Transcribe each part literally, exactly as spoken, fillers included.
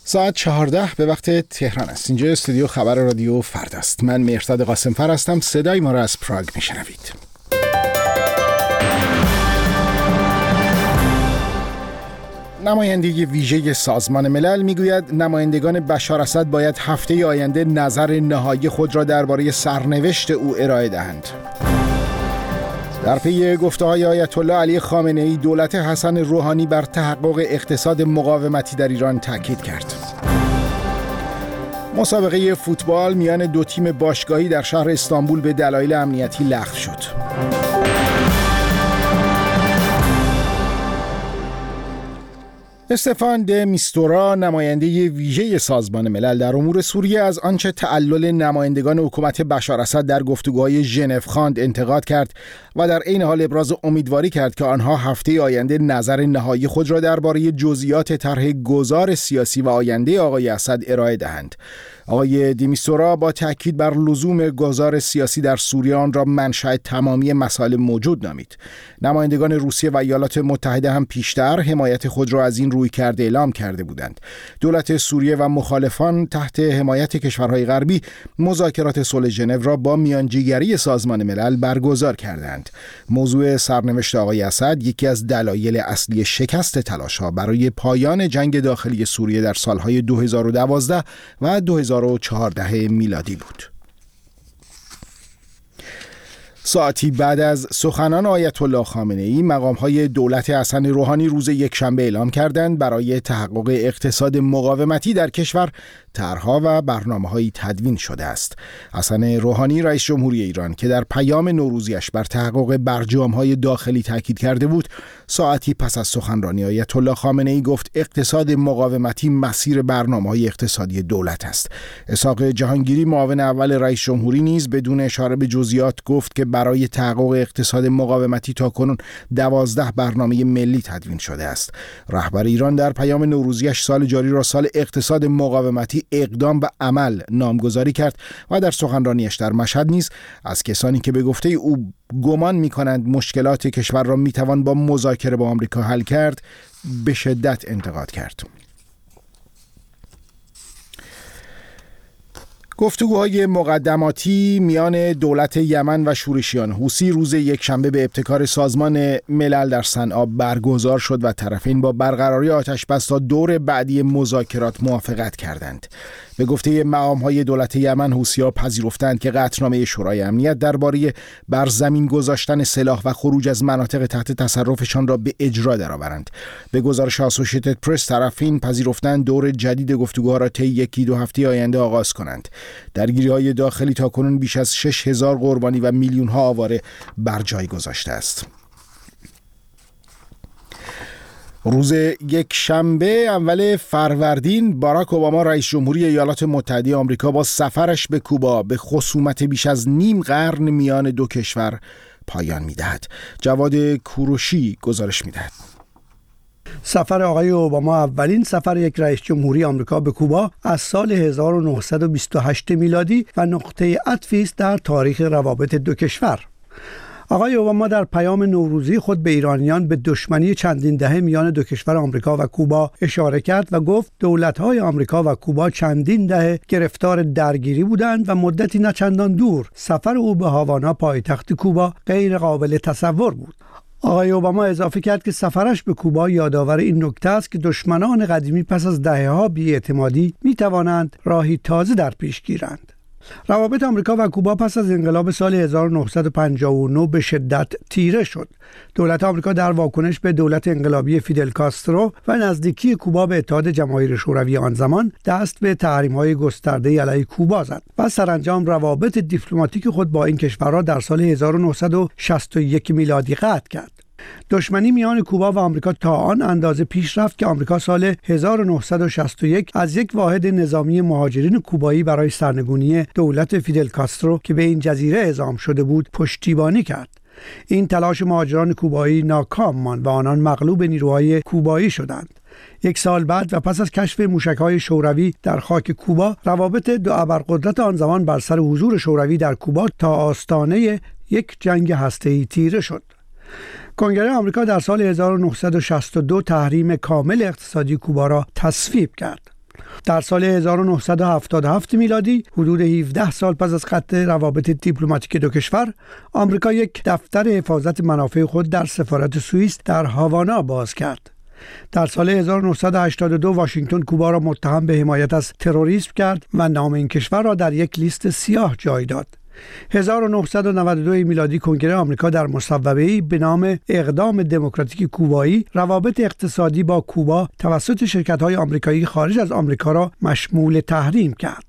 ساعت چهارده به وقت تهران است. اینجا استودیو خبر رادیو فرد است. من مهرداد قاسمفر هستم. صدای ما را از پراگ میشنوید. نمایندگی ویژه سازمان ملل میگوید نمایندگان بشار اسد باید هفته آینده نظر نهایی خود را درباره سرنوشت او ارائه دهند. در پی گفته‌های آیت الله علی خامنه‌ای، دولت حسن روحانی بر تحقق اقتصاد مقاومتی در ایران تاکید کرد. مسابقه فوتبال میان دو تیم باشگاهی در شهر استانبول به دلایل امنیتی لغو شد. استفان د میستورا، نماینده ویژه سازمان ملل در امور سوریه، از آنچه تعلل نمایندگان حکومت بشار اسد در گفتگوهای ژنو خواند انتقاد کرد و در عین حال ابراز امیدواری کرد که آنها هفته آینده نظر نهایی خود را درباره جزئیات طرح گذار سیاسی و آینده آقای اسد ارائه دهند. آقای دیمیستورا با تاکید بر لزوم گذار سیاسی در سوریه آن را منشأ تمامی مسائل موجود نامید. نمایندگان روسیه و ایالات متحده هم پیشتر حمایت خود را از این رویکرد اعلام کرده بودند. دولت سوریه و مخالفان تحت حمایت کشورهای غربی مذاکرات صلح ژنو را با میانجیگری سازمان ملل برگزار کردند. موضوع سرنوشت آقای اسد یکی از دلایل اصلی شکست تلاش‌ها برای پایان جنگ داخلی سوریه در سالهای دو هزار و دوازده و دو هزار و چهارده میلادی بود. ساعتی بعد از سخنان آیت الله خامنه‌ای، مقام‌های دولت حسن روحانی روز یکشنبه اعلام کردند برای تحقق اقتصاد مقاومتی در کشور طرح‌ها و برنامه‌هایی تدوین شده است. حسن روحانی رئیس جمهوری ایران که در پیام نوروزیش بر تحقق برجام‌های داخلی تاکید کرده بود، ساعتی پس از سخنرانی آیت الله خامنه‌ای گفت اقتصاد مقاومتی مسیر برنامه‌های اقتصادی دولت است. اسحاق جهانگیری، معاون اول رئیس جمهوری، نیز بدون اشاره به جزئیات گفت که برای تحقق اقتصاد مقاومتی تاکنون دوازده برنامه ملی تدوین شده است. رهبر ایران در پیام نوروزیش سال جاری را سال اقتصاد مقاومتی اقدام و عمل نامگذاری کرد و در سخنرانیش در مشهد نیز از کسانی که به گفته او گمان می‌کنند مشکلات کشور را می‌توان با مذاکره با آمریکا حل کرد به شدت انتقاد کرد. گفتگوهای مقدماتی میان دولت یمن و شورشیان حوثی روز یکشنبه به ابتکار سازمان ملل در صنعا برگزار شد و طرفین با برقراری آتش‌بس تا دور بعدی مذاکرات موافقت کردند. به گفته مقام‌های دولت یمن، حوثی‌ها پذیرفتند که قطعنامه شورای امنیت درباره بر زمین گذاشتن سلاح و خروج از مناطق تحت تصرفشان را به اجرا درآورند. به گزارش اسوسییتد پرس، طرفین پذیرفتند دور جدید گفتگوها را طی یکی دو هفته آینده آغاز کنند. درگیری‌های داخلی تاکنون بیش از شش هزار قربانی و میلیون‌ها آواره بر جای گذاشته است. روز یک شنبه اول فروردین، باراک اوباما رئیس جمهوری ایالات متحده آمریکا با سفرش به کوبا به خصومت بیش از نیم قرن میان دو کشور پایان می‌دهد. جواد کوروشی گزارش می‌دهد. سفر آقای اوباما اولین سفر یک رئیس جمهوری آمریکا به کوبا از سال هزار و نهصد و بیست و هشت میلادی و نقطه عطفی است در تاریخ روابط دو کشور. آقای اوباما در پیام نوروزی خود به ایرانیان به دشمنی چندین دهه میان دو کشور آمریکا و کوبا اشاره کرد و گفت دولت‌های آمریکا و کوبا چندین دهه گرفتار درگیری بودند و مدتی نه چندان دور سفر او به هاوانا، پایتخت کوبا، غیر قابل تصور بود. آقای اوباما اضافه کرد که سفرش به کوبا یادآور این نکته است که دشمنان قدیمی پس از دهه‌ها بی‌اعتمادی می‌توانند راهی تازه در پیش گیرند. روابط آمریکا و کوبا پس از انقلاب سال هزار و نهصد و پنجاه و نه به شدت تیره شد. دولت آمریکا در واکنش به دولت انقلابی فیدل کاسترو و نزدیکی کوبا به اتحاد جماهیر شوروی آن زمان دست به تحریم‌های گسترده علیه کوبا زد و سرانجام روابط دیپلماتیک خود با این کشورها در سال هزار و نهصد و شصت و یک میلادی قطع کرد. دشمنی میان کوبا و آمریکا تا آن اندازه پیش رفت که آمریکا سال هزار و نهصد و شصت و یک از یک واحد نظامی مهاجرین کوبایی برای سرنگونی دولت فیدل کاسترو که به این جزیره اعزام شده بود پشتیبانی کرد. این تلاش مهاجران کوبایی ناکام ماند و آنان مغلوب نیروهای کوبایی شدند. یک سال بعد و پس از کشف موشک‌های شوروی در خاک کوبا، روابط دو ابرقدرت آن زمان بر سر حضور شوروی در کوبا تا آستانه یک جنگ هسته‌ای تیره شد. کنگره آمریکا در سال هزار و نهصد و شصت و دو تحریم کامل اقتصادی کوبا را تصویب کرد. در سال هزار و نهصد و هفتاد و هفت میلادی، حدود هفده سال پس از ختم روابط دیپلماتیک دو کشور، آمریکا یک دفتر حفاظت منافع خود در سفارت سوئیس در هاوانا باز کرد. در سال هزار و نهصد و هشتاد و دو واشنگتن کوبا را متهم به حمایت از تروریسم کرد و نام این کشور را در یک لیست سیاه جای داد. هزار و نهصد و نود و دو میلادی کنگره آمریکا در مصوبه‌ای به نام اقدام دموکراتیک کوبایی روابط اقتصادی با کوبا توسط شرکت‌های آمریکایی خارج از آمریکا را مشمول تحریم کرد.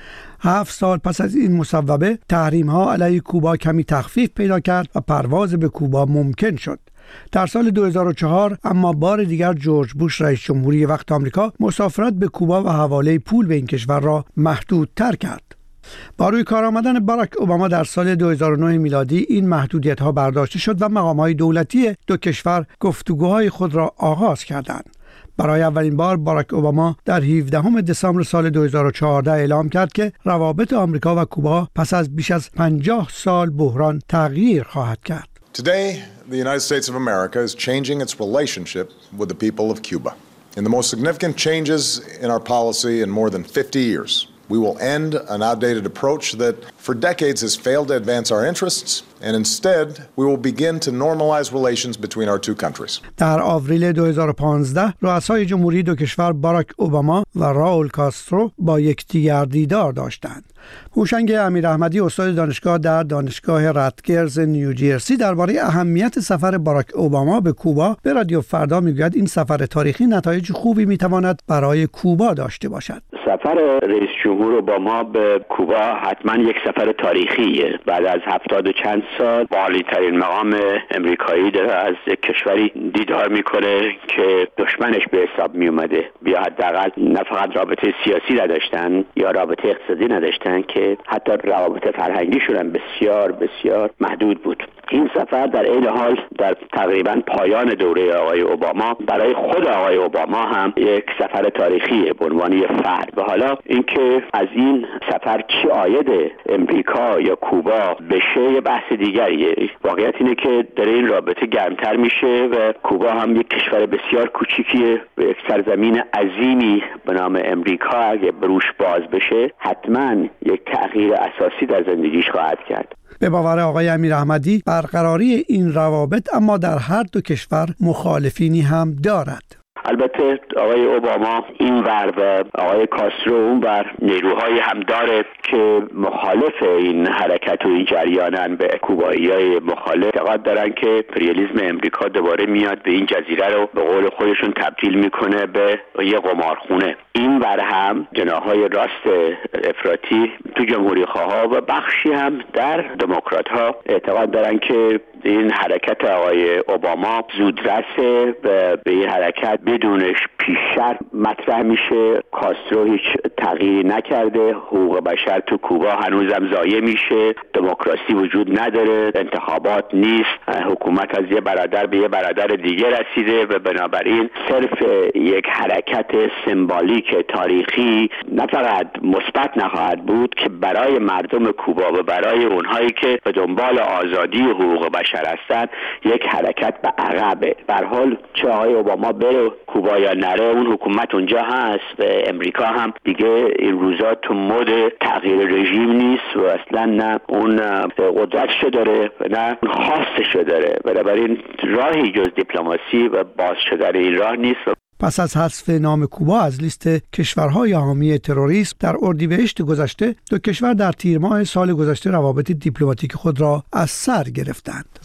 هفت سال پس از این مصوبه، تحریم‌ها علیه کوبا کمی تخفیف پیدا کرد و پرواز به کوبا ممکن شد. در سال دو هزار و چهار اما بار دیگر جورج بوش رئیس جمهوری وقت آمریکا مسافرت به کوبا و حواله پول به این کشور را محدودتر کرد. با روی کار آمدن باراک اوباما در سال دو هزار و نه میلادی این محدودیت‌ها برداشته شد و مقام‌های دولتی دو کشور گفتگوهای خود را آغاز کردند. برای اولین بار باراک اوباما در هفدهم دسامبر سال دو هزار و چهارده اعلام کرد که روابط آمریکا و کوبا پس از بیش از پنجاه سال بحران تغییر خواهد کرد. Today, the United States of America is changing its relationship with the people of Cuba. In the most significant changes in our policy in more than fifty years, we will end an outdated approach that for decades has failed to advance our interests, and instead we will begin to normalize relations between our two countries. در آوریل دو هزار و پانزده رؤسای جمهوری دو کشور باراک اوباما و راول کاسترو با یکدیگر دیدار داشتند. هوشنگ امیراحمدی استاد دانشگاه در دانشگاه راتگرز نیوجرسی درباره اهمیت سفر باراک اوباما به کوبا به رادیو فردا میگوید این سفر تاریخی نتایج خوبی میتواند برای کوبا داشته باشد. سفر رئیس جمهور اوباما به کوبا حتما یک سفر تاریخیه. بعد از هفتاد و چند سال بالاترین مقام امریکایی داره از کشوری دیدار میکنه که دشمنش به حساب می اومده. بیا حداقل نه فقط رابطه سیاسی نداشتن یا رابطه اقتصادی نداشتن که حتی روابط فرهنگیشون هم بسیار بسیار محدود بود. این سفر در عین حال در تقریبا پایان دوره آقای اوباما برای خود آقای اوباما هم یک سفر تاریخیه به عنوان یک فرد. و حالا اینکه از این سفر چی عاید امریکا یا کوبا بشه یه بحث دیگریه. واقعیت اینه که داره این رابطه گرمتر میشه و کوبا هم یک کشور بسیار کوچیکیه و یک سرزمین عظیمی به نام امریکا اگه بروش باز بشه حتما یک تغییر اساسی در زندگیش خواهد کرد. به باور آقای امیراحمدی برقراری این روابط اما در هر دو کشور مخالفینی هم دارد. البته آقای اوباما این ور و آقای کاسترو اون ور نیروهای هم داره که مخالف این حرکت و این جریانن. به کوباییای مخالف اعتقاد دارن که امپریالیسم امریکا دوباره میاد به این جزیره رو به قول خودشون تبدیل میکنه به یه قمارخونه. این ور هم جناحهای راست افراطی تو جمهوری خواها و بخشی هم در دموکرات ها اعتقاد دارن که این حرکت آقای اوباما زودرسه و به این حرکت بدونش پیش‌شرط مطرح میشه. کاسترو هیچ تغییری نکرده، حقوق بشر تو کوبا هنوزم ضایع میشه، دموکراسی وجود نداره، انتخابات نیست، حکومت از یه برادر به یه برادر دیگه رسیده و بنابراین صرف یک حرکت سمبولیک تاریخی نه فقط مثبت نخواهد بود که برای مردم کوبا و برای اونهایی که به دنبال آزادی و حقوق بشر هستن یک حرکت به عقبه. به هر حال چه آقای اوباما بره کوبا یا نره اون حکومت اونجا هست و امریکا هم دیگه این روزا تو مود تغییر رژیم نیست و اصلا نه اون قدرتشو داره و نه خواستشو داره. بنابراین راهی جز دیپلماسی و باز شدن این راه نیست. پس از حذف نام کوبا از لیست کشورهای حامی تروریسم در اردیبهشت گذشته، دو کشور در تیر ماه سال گذشته روابط دیپلماتیک خود را از سر گرفتند.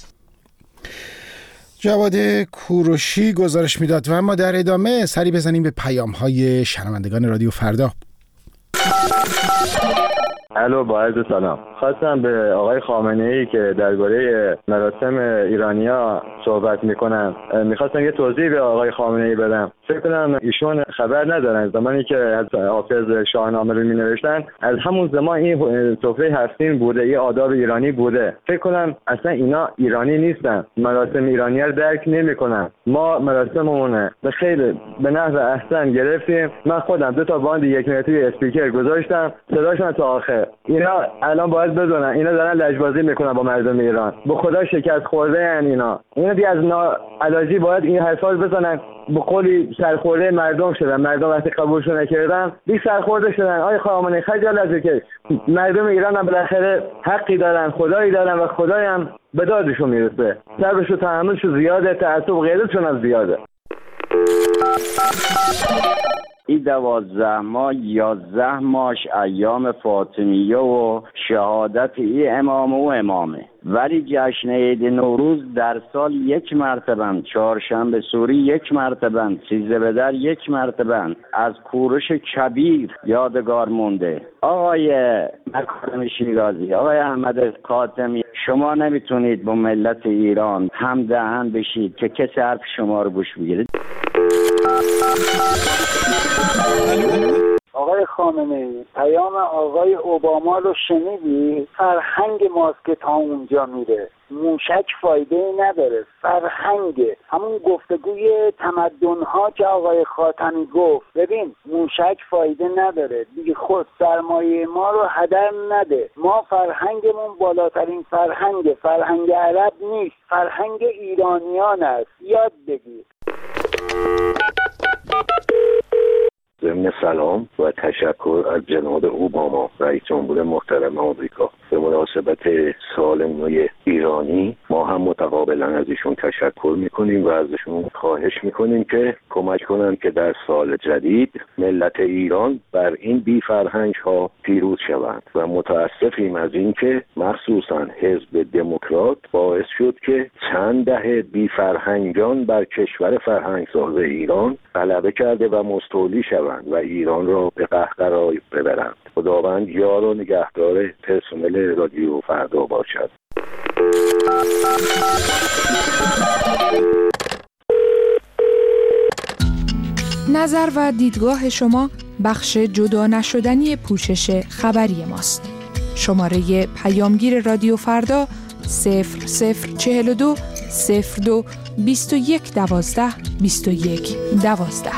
جواد کوروشی گزارش میداد و اما در ادامه سری بزنیم به پیام‌های شنوندگان رادیو فردا. الو، با عرض سلام. خواستم به آقای خامنه‌ای که درباره مراسم ایرانیا صحبت میکنن میخواستم یه توضیح به آقای خامنه‌ای بدم. فکر کنم ایشون خبر ندارن زمانی که از حافظ شاهنامه رو مینوشتن از همون زمان این سفره هفتین بوده، این آداب ایرانی بوده. فکر کنم اصلا اینا ایرانی نیستن، مراسم ایرانی رو درک نمیکنن. ما مراسممونه به خیلی به نحو احسن گرفتیم. من خودم دو تا باند یک متری اسپیکر گذاشتم، صداشون تا آخر اینا الان باید بدونن اینا دارن لجبازی میکنن با مردم ایران. به خدا شکست خورده ان اینا. اینا دی از ناعلاجی باید این حرفا بزنن. به قولی سرخورده مردم شدن. مردم وقتی قبولشون نکردن بی سرخورده شدن. آی خامنه‌ای خجالت که مردم ایران هم بالاخره حقی دارن، خدایی دارن و خدایی هم به دادشون میرسه. صبرش و تحملش زیاده، تعصب غیرتشون هم زیاده. این دوازده ماه یازده ماش ایام فاطمیه و شهادت ای امام و امامه، ولی جشن عید نوروز در سال یک مرتبه، چهارشنبه سوری یک مرتبه، سیزده بدر یک مرتبه، از کوروش کبیر یادگار مونده. آقای مکارم شیرازی، آقای احمد کاظمی، شما نمیتونید با ملت ایران همدهن بشید که کسی حرف شما رو گوش بگیره. آقای خامنه‌ای، پیام آقای اوباما رو شنیدی؟ فرهنگ ماست که تا اونجا میره. موشک فایده نداره، فرهنگه. همون گفتگوی تمدن‌ها که آقای خاتمی گفت، ببین موشک فایده نداره دیگه، خود سرمایه ما رو هدر نده. ما فرهنگمون بالاترین فرهنگه، فرهنگ عرب نیست، فرهنگ ایرانیان است. یاد بگیر. ضمن سلام و تشکر از جناب اوباما رئیس جمهور محترم آمریکا به مناسبت سال نو ایرانی، ما هم متقابلا از ایشون تشکر میکنیم و ازشون خواهش میکنیم که کمک کنن که در سال جدید ملت ایران بر این بی فرهنگ ها پیروز شوند و متاسفیم از این که مخصوصا حزب دموکرات باعث شد که چند دهه بی فرهنگان بر کشور فرهنگساز ایران غلبه کرده و مستولی شوند و ایران را به قهقرا ببرند. خداوند یار و نگهدار پرسنل رادیو فردا باشد. نظر و دیدگاه شما بخش جدا نشدنی پوشش خبری ماست. شماره پیامگیر رادیو فردا صفر صفر چهل و دو صفر دو بیست و یک دوازده بیست و یک دوازده.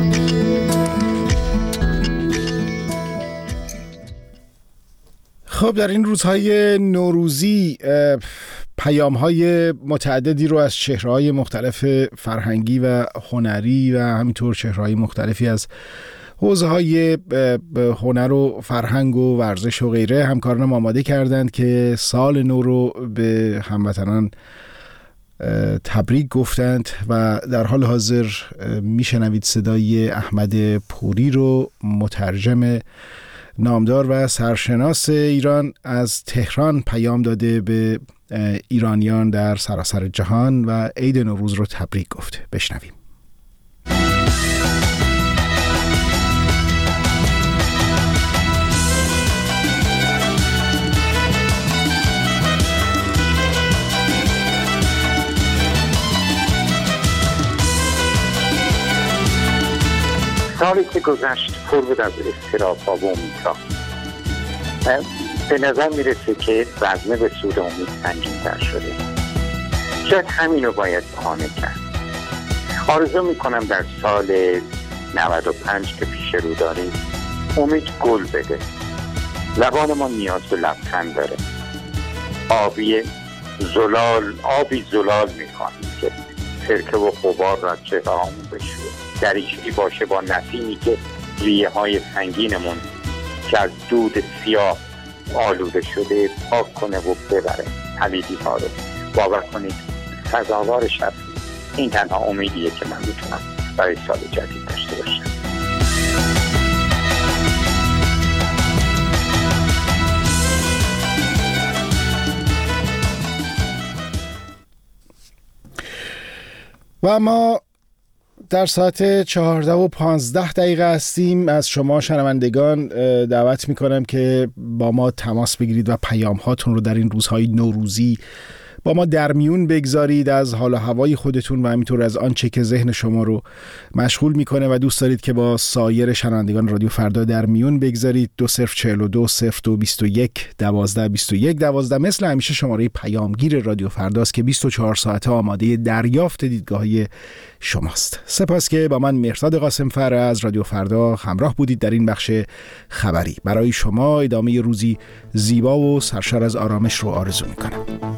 خب در این روزهای نوروزی پیام‌های متعددی رو از چهره‌های مختلف فرهنگی و هنری و همینطور چهره‌های مختلفی از حوزه‌های هنر و فرهنگ و ورزش و غیره همکارانم آماده کردند که سال نو رو به هموطنان تبریک گفتند و در حال حاضر میشنوید صدای احمد پوری رو، مترجم نامدار و سرشناس ایران، از تهران پیام داده به ایرانیان در سراسر جهان و عید نوروز رو تبریک گفته. بشنویم. سالی که گذشت پر بود از اضطراب‌ها و امیدها. به نظر میرسه که وزنه به سود امید سنگین‌تر شده. شاید همینو باید بهانه کرد. آرزو میکنم در سال نود و پنج که پیش رو داریم امید گل بده. لبان ما نیاز به لبخند داره. آبی زلال آبی زلال میخواهیم که سرکه و غبار را چهره‌هامون بشوره. دریچه‌ای باشه با نسیمی که ریه های سنگینمون که از دود سیاه آلوده شده پاک کنه و ببره پلیدی ها رو. باور کنید سزاوارش هست. این تنها امیدیه که من میتونم برای سال جدید داشته باشم. و ما در ساعت چهارده و پانزده دقیقه هستیم. از شما شنوندگان دعوت میکنم که با ما تماس بگیرید و پیام هاتون رو در این روزهای نوروزی با ما در میون بگذارید از حال و هوای خودتون و همینطور از آنچه که ذهن شما رو مشغول میکنه و دوست دارید که با سایر شنوندگان رادیو فردا در میون بگذارید. دو صفر چهل و دو صفر دو بیست و یک دوازده بیست و یک دوازده مثل همیشه شماره پیامگیر رادیو فرداست که بیست و چهار ساعته آماده دریافت دیدگاه‌های شماست. سپاس که با من مهرداد قاسمفر از رادیو فردا همراه بودید در این بخش خبری. برای شما ادامه روزی زیبا و سرشار از آرامش رو آرزو میکنم.